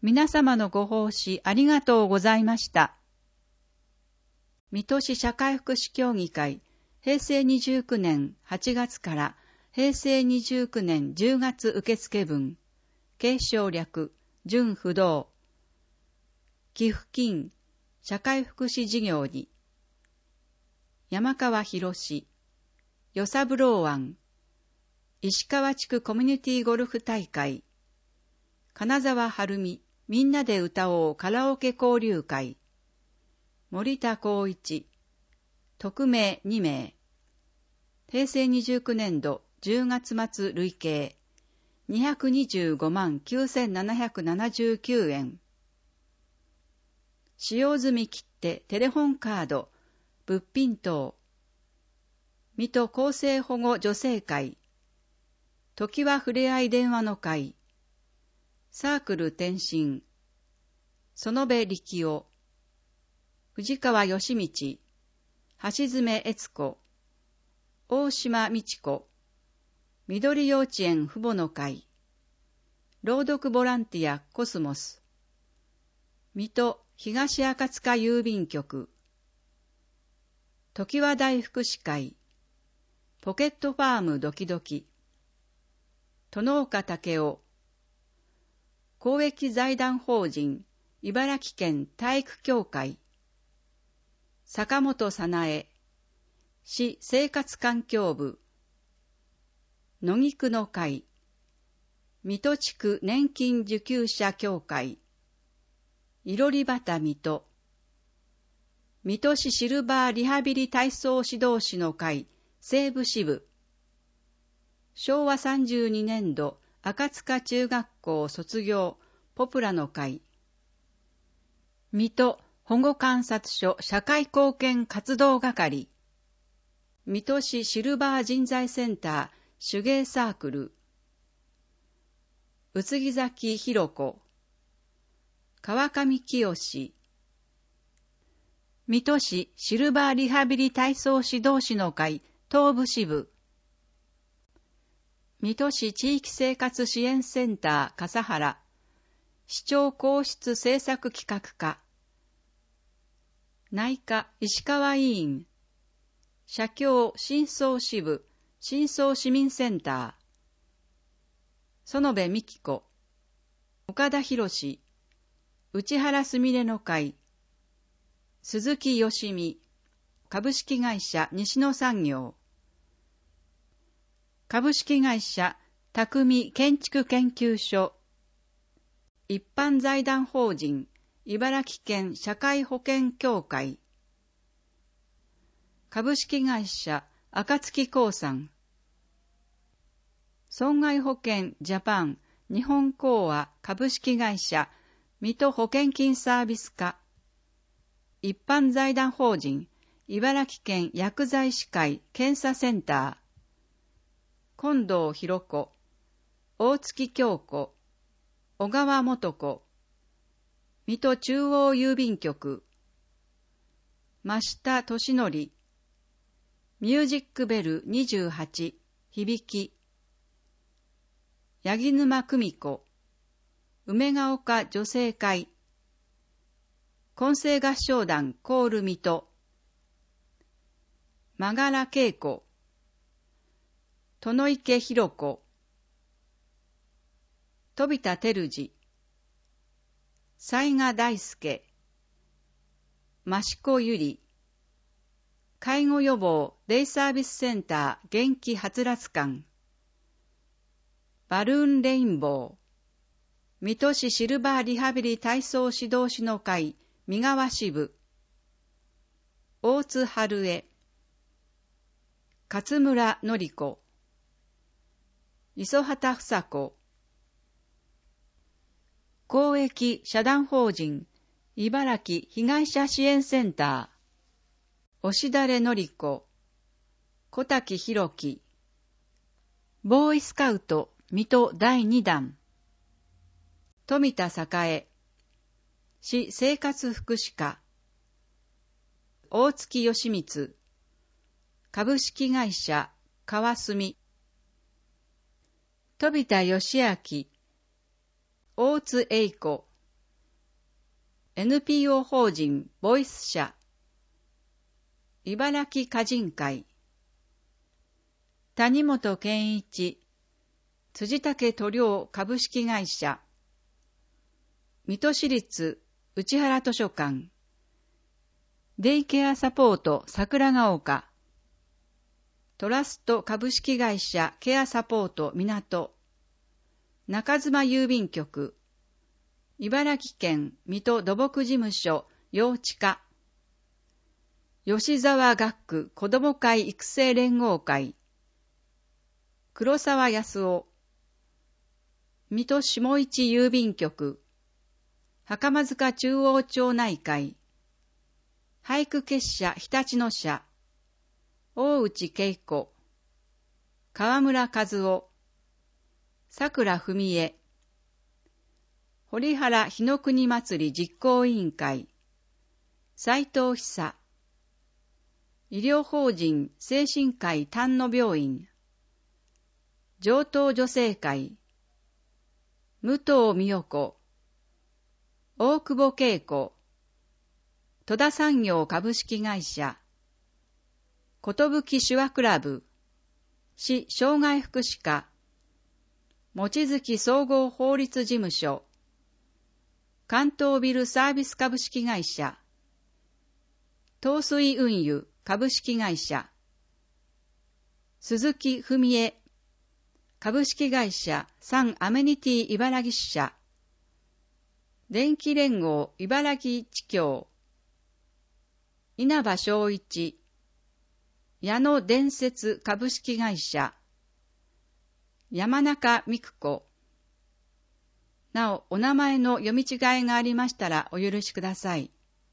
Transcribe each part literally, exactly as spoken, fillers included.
皆様のご奉仕ありがとうございました。水戸市社会福祉協議会、へいせいにじゅうきゅうねんはちがつからへいせいにじゅうきゅうねんじゅうがつ受付分、継承略、準不動、寄付金、社会福祉事業に、山川博士、与三郎湾、石川地区コミュニティゴルフ大会、金沢晴美、みんなで歌おうカラオケ交流会、森田光一、匿名にめい、へいせいにじゅうきゅうねんどじゅうがつ末累計にひゃくにじゅうごまんきゅうせんななひゃくななじゅうきゅうえん。使用済み切手テレホンカード、物品等、水戸厚生保護女性会、時はふれあい電話の会、サークル転身、園部力夫、藤川義道、橋爪悦子、大島美智子、緑幼稚園父母の会、朗読ボランティアコスモス、水戸東赤塚郵便局、常盤大福祉会、ポケットファームドキドキ、殿岡武雄、公益財団法人茨城県体育協会、坂本早苗、市生活環境部、野木区の会、水戸地区年金受給者協会、いろり畑水戸、水戸市シルバーリハビリ体操指導士の会、西部支部、しょうわさんじゅうにねんど赤塚中学校卒業ポプラの会、水戸保護観察所社会貢献活動係、水戸市シルバー人材センター手芸サークル、宇津木崎弘子、川上清、水戸市シルバーリハビリ体操指導士の会東部支部、水戸市地域生活支援センター笠原、市長皇室政策企画課、内科石川委員、社協新総支部新総市民センター、園部美希子、岡田博士、内原すみれの会、鈴木よしみ、株式会社西野産業、株式会社匠建築研究所、一般財団法人茨城県社会保険協会、株式会社暁興産、損害保険ジャパン日本興和株式会社水戸保険金サービス課、一般財団法人茨城県薬剤師会検査センター、近藤博子、大月京子、小川元子、水戸中央郵便局、増田俊則、ミュージックベルにじゅうはち、響き、八木沼久美子、梅ヶ丘女性会、混声合唱団コール水戸、間柄恵子、殿池弘子、飛田照次、雑賀大輔、益子ゆり、介護予防デイサービスセンター元気はつらつ館、バルーンレインボー、水戸市シルバーリハビリ体操指導士の会三河支部、大津春江、勝村典子、磯畑房子、公益社団法人茨城被害者支援センター、押垂典子、小滝弘樹、ボーイスカウト水戸だいにだん、富田栄、市生活福祉課、大月義光、株式会社川澄、飛田義明、大津栄子、 エヌピーオー 法人ボイス社、茨城歌人会、谷本健一、辻竹塗料株式会社、水戸市立内原図書館、デイケアサポート桜ヶ丘、トラスト株式会社ケアサポート港、中妻郵便局、茨城県水戸土木事務所幼稚課、吉沢学区子ども会育成連合会、黒沢康夫、水戸下市郵便局、袴塚中央町内会、俳句結社日立の社、大内恵子、河村和夫、桜文江、堀原日の国祭り実行委員会、斉藤久、医療法人精神科医丹野病院、上東女性会、武藤美代子、大久保恵子、戸田産業株式会社、ことぶき手話クラブ、市障害福祉課、望月総合法律事務所、関東ビルサービス株式会社、東水運輸株式会社、鈴木文江、株式会社サンアメニティ茨城支社、電気連合茨城地協、稲葉正一、矢野伝説株式会社、山中美久子。なお、お名前の読み違いがありましたらお許しください。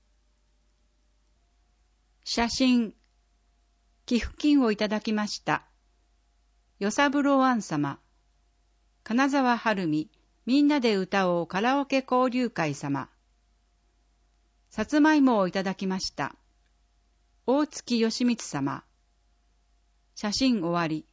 写真、寄付金をいただきました。与三郎庵様、金沢晴美、みんなで歌おうカラオケ交流会様。さつまいもをいただきました。大月義光様。写真終わり。